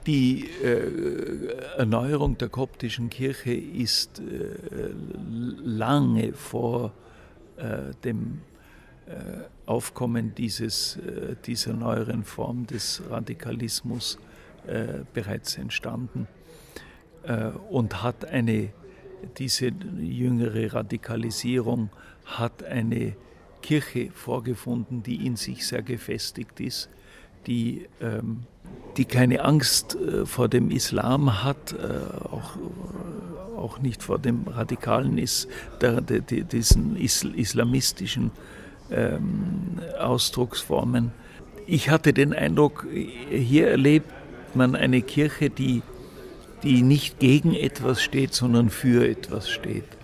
Die Erneuerung der koptischen Kirche ist lange vor dem Aufkommen dieser neueren Form des Radikalismus bereits entstanden und diese jüngere Radikalisierung hat eine Kirche vorgefunden, die in sich sehr gefestigt ist, die keine Angst vor dem Islam hat, auch nicht vor dem Radikalen diesen islamistischen Ausdrucksformen. Ich hatte den Eindruck, hier erlebt man eine Kirche, die nicht gegen etwas steht, sondern für etwas steht.